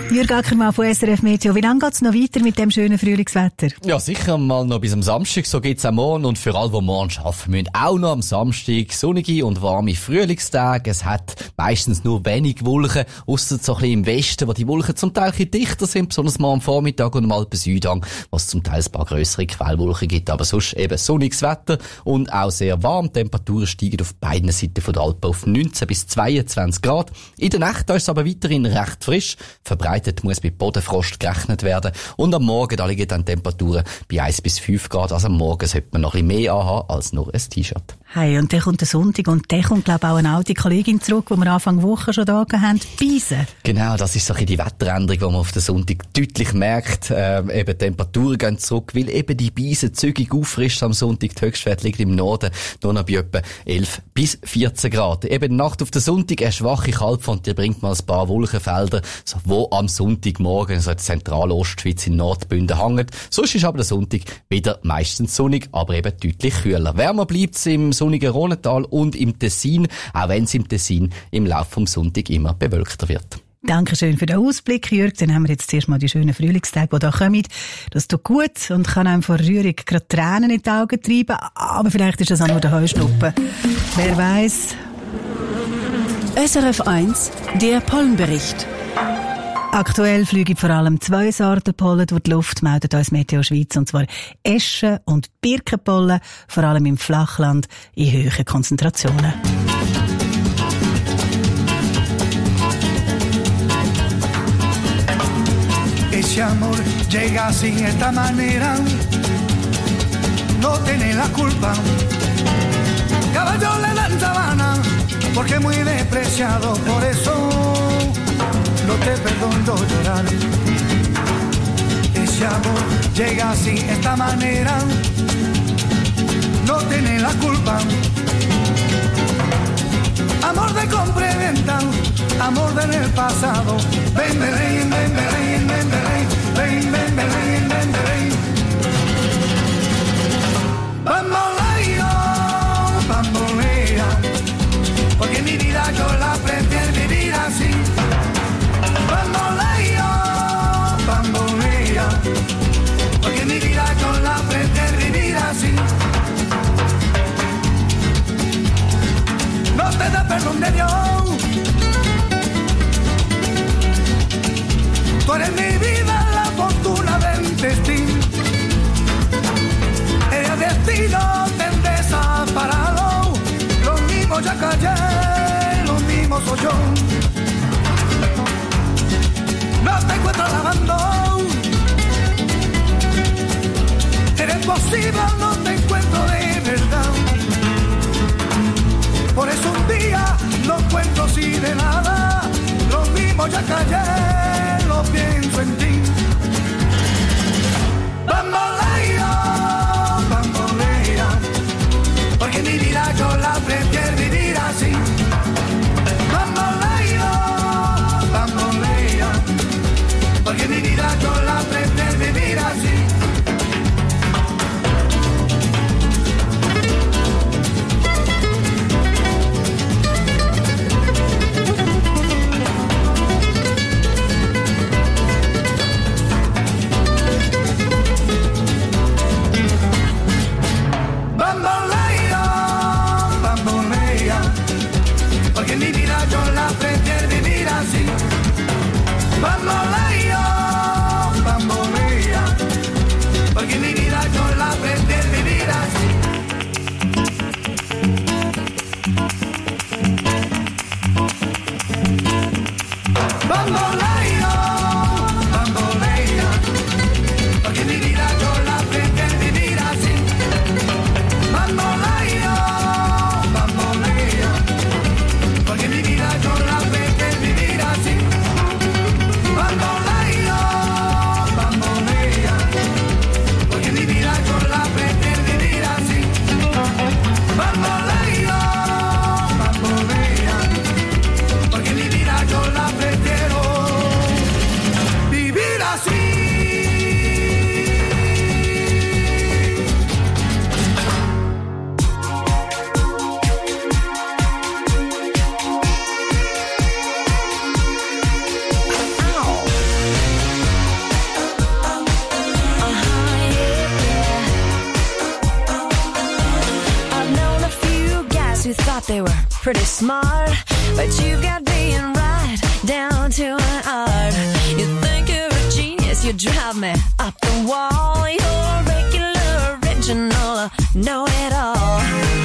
Jürg Ackermann von S R F Meteo. Wie lange geht es noch weiter mit dem schönen Frühlingswetter? Ja, sicher mal noch bis am Samstag. So geht's am Morgen. Und für alle, die morgen arbeiten müssen, auch noch am Samstag sonnige und warme Frühlingstage. Es hat meistens nur wenig Wolken, ausser so ein bisschen im Westen, wo die Wolken zum Teil ein bisschen dichter sind, besonders mal am Vormittag und am Alpen-Südhang, wo es zum Teil ein paar grössere Quellwolken gibt. Aber sonst eben sonniges Wetter und auch sehr warm. Die Temperaturen steigen auf beiden Seiten von der Alpen auf neunzehn bis zweiundzwanzig Grad. In der Nacht ist es aber weiterhin recht frisch. Verbreitet muss mit Bodenfrost gerechnet werden. Und am Morgen, da liegen dann Temperaturen bei eins bis fünf Grad. Also am Morgen sollte man noch ein bisschen mehr anhaben als nur ein T-Shirt. Hey, und dann kommt der Sonntag und dann kommt, glaube ich, auch eine alte Kollegin zurück, die wir Anfang Woche schon da haben, Beisen. Genau, das ist so ein bisschen die Wetteränderung, die man auf den Sonntag deutlich merkt. Ähm, eben Temperaturen gehen zurück, weil eben die Beisen zügig auffrischt am Sonntag. Die Höchstwert liegt im Norden nur noch bei etwa elf bis vierzehn Grad. Eben Nacht auf den Sonntag, eine schwache Kaltfront, die bringt mal ein paar Wolkenfelder, so, wo am Sonntagmorgen so in der Zentralostschweiz in Nordbünden hängen. Sonst ist aber der Sonntag wieder meistens sonnig, aber eben deutlich kühler. Wärmer bleibt es im sonnigen Rhonental und im Tessin, auch wenn es im Tessin im Laufe vom Sonntag immer bewölkter wird. Dankeschön für den Ausblick, Jürg. Dann haben wir jetzt zuerst mal die schönen Frühlingstage, die da kommen. Das tut gut und kann einem vor Rührung gerade Tränen in die Augen treiben. Aber vielleicht ist das auch nur der Heuschnuppen. Wer weiss. S R F eins, der Pollenbericht. Aktuell fliegen vor allem zwei Sorten Pollen durch die Luft, meldet uns Meteo Schweiz, und zwar Eschen- und Birkenpollen, vor allem im Flachland in hohen Konzentrationen. Ese amor llega sin esta manera, no tiene la culpa. Caballo le dan sabana, porque muy despreciado, por eso no te perdono llorar. Ese amor llega así, esta manera, no tiene la culpa. Amor de compra y venta, amor del pasado. Ven, ven, ven, ven, ven, ven, ven, ven, ven, ven, ven, ven, ven. Bamboleo, bambolea, porque mi vida yo la prefiero vivir así. Bamboleo, bambolea, porque mi vida yo la prefiero vivir así. No te da perdón de Dios. Tú eres they were pretty smart, but you've got being right down to an art. You think you're a genius, you drive me up the wall. You're regular, original, know-it-all.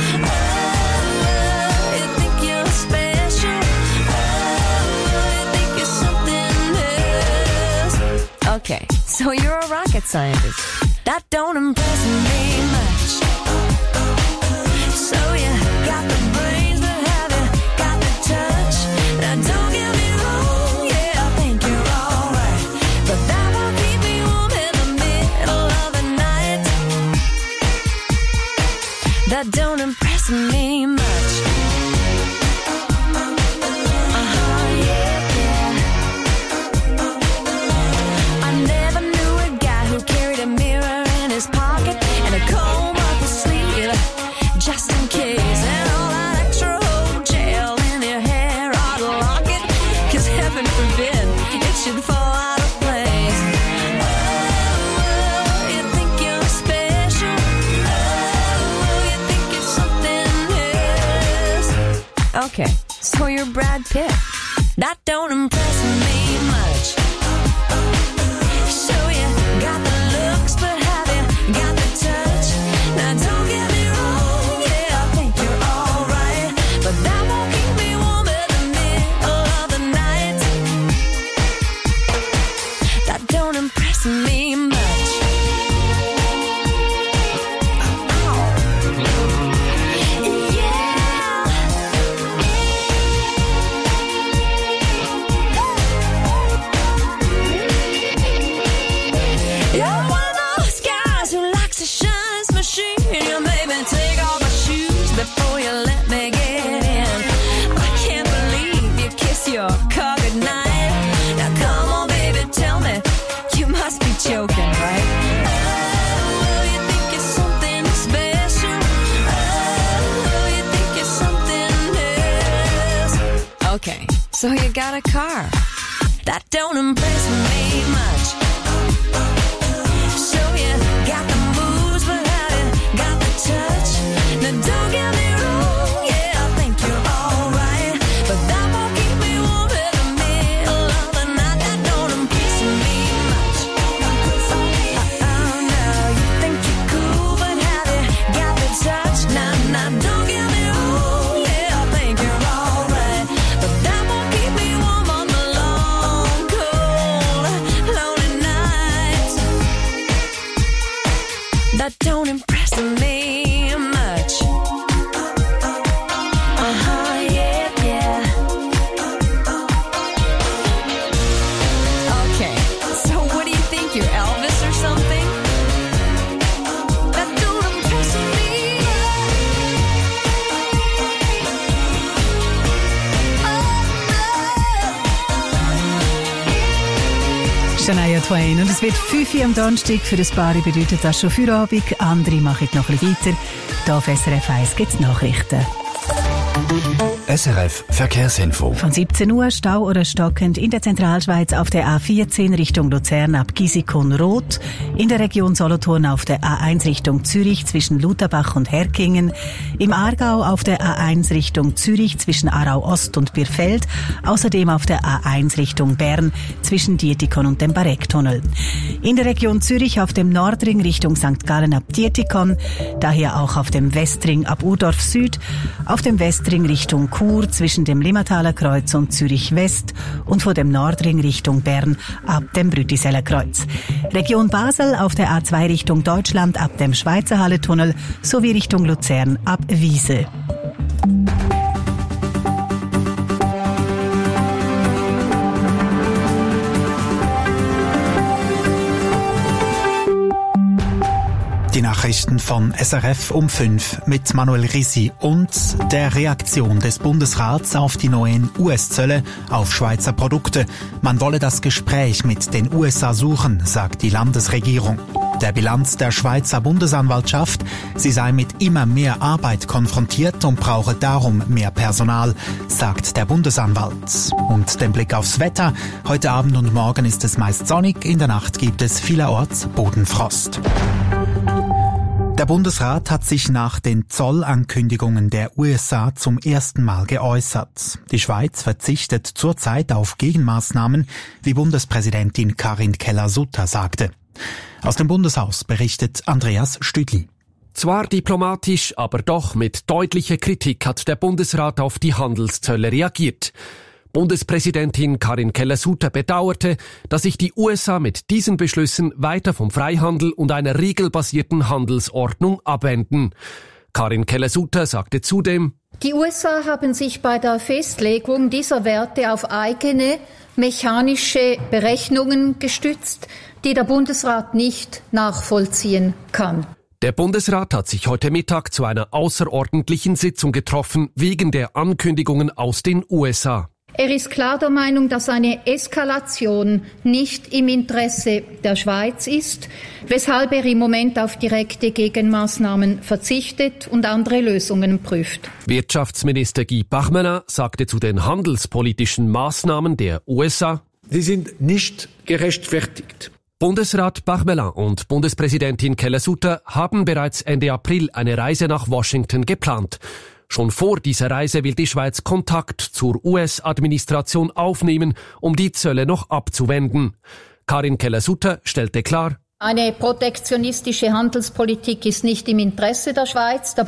Oh, you think you're special. Oh, you think you're something else. Okay, so you're a rocket scientist. That don't impress me much. So you got the brains, but have you got the touch? Now don't get me wrong, yeah, I think you're alright, but that won't keep me warm in the middle of the night. That don't impress me much. Uh-huh, yeah, yeah. I never knew a guy who carried a mirror in his pocket and a comb up his sleeve, just in case, and all that extra old gel in your hair ought to lock it, 'cause heaven forbid it should fall out of place. Oh, you think you're special. Oh, you think you're something else. Okay, so you're Brad Pitt. That don't impress me much. So you got the looks, but have you got the touch? Now don't get me wrong, yeah, I think you're alright, but that won't keep me warm in the middle of the night. That don't impress me much. You're one of those guys who likes to shine his machine. You made me take off my shoes before you let me get in. I can't believe you kiss your car goodnight. Now come on, baby, tell me, you must be joking, right? Oh, you think you're something special. Oh, you think you're something else. Okay, so you got a car. That don't impress me much. So you got the moves, but have you got the touch? Now don't get me wrong, yeah, I think you're alright, but that won't keep me warm in the middle of the night. That don't impress me much. Oh no, you think you're cool, but have you got the touch? Now, now don't get me wrong, yeah, I think you're alright, but that won't keep me warm on the long, cold, lonely nights. That don't impress me much. Uh-huh, yeah, yeah. Okay, so what do you think, you're Elvis or something? That don't impress me. Shania Twain. Und es wird fünf Uhr am Donnerstag. Für ein paar bedeutet das schon Feierabend. Andere machen noch ein bisschen weiter. Hier auf S R F eins gibt es Nachrichten. S R F Verkehrsinfo. Von siebzehn Uhr Stau oder stockend in der Zentralschweiz auf der A vierzehn Richtung Luzern ab Gisikon-Rot, in der Region Solothurn auf der A eins Richtung Zürich zwischen Lutherbach und Herkingen, im Aargau auf der A eins Richtung Zürich zwischen Aarau Ost und Birfeld, außerdem auf der A eins Richtung Bern zwischen Dietikon und dem Barecktunnel. In der Region Zürich auf dem Nordring Richtung Sankt Gallen ab Dietikon, daher auch auf dem Westring ab Urdorf Süd, auf dem Westring Richtung Chur zwischen dem Limmataler Kreuz und Zürich West und von dem Nordring Richtung Bern ab dem Brütiseler Kreuz. Region Basel auf der A zwei Richtung Deutschland ab dem Schweizer Halletunnel sowie Richtung Luzern ab Wiese. Die Nachrichten von S R F um fünf mit Manuel Risi und der Reaktion des Bundesrats auf die neuen U S-Zölle auf Schweizer Produkte. Man wolle das Gespräch mit den U S A suchen, sagt die Landesregierung. Der Bilanz der Schweizer Bundesanwaltschaft, sie sei mit immer mehr Arbeit konfrontiert und brauche darum mehr Personal, sagt der Bundesanwalt. Und den Blick aufs Wetter. Heute Abend und morgen ist es meist sonnig, in der Nacht gibt es vielerorts Bodenfrost. Der Bundesrat hat sich nach den Zollankündigungen der U S A zum ersten Mal geäußert. Die Schweiz verzichtet zurzeit auf Gegenmaßnahmen, wie Bundespräsidentin Karin Keller-Sutter sagte. Aus dem Bundeshaus berichtet Andreas Stüdli. Zwar diplomatisch, aber doch mit deutlicher Kritik hat der Bundesrat auf die Handelszölle reagiert. Bundespräsidentin Karin Keller-Sutter bedauerte, dass sich die U S A mit diesen Beschlüssen weiter vom Freihandel und einer regelbasierten Handelsordnung abwenden. Karin Keller-Sutter sagte zudem: Die U S A haben sich bei der Festlegung dieser Werte auf eigene mechanische Berechnungen gestützt, die der Bundesrat nicht nachvollziehen kann. Der Bundesrat hat sich heute Mittag zu einer außerordentlichen Sitzung getroffen, wegen der Ankündigungen aus den U S A. Er ist klar der Meinung, dass eine Eskalation nicht im Interesse der Schweiz ist, weshalb er im Moment auf direkte Gegenmaßnahmen verzichtet und andere Lösungen prüft. Wirtschaftsminister Guy Parmelin sagte zu den handelspolitischen Maßnahmen der U S A: Sie sind nicht gerechtfertigt. Bundesrat Parmelin und Bundespräsidentin Keller-Sutter haben bereits Ende April eine Reise nach Washington geplant. Schon vor dieser Reise will die Schweiz Kontakt zur U S-Administration aufnehmen, um die Zölle noch abzuwenden. Karin Keller-Sutter stellte klar: Eine protektionistische Handelspolitik ist nicht im Interesse der Schweiz. Der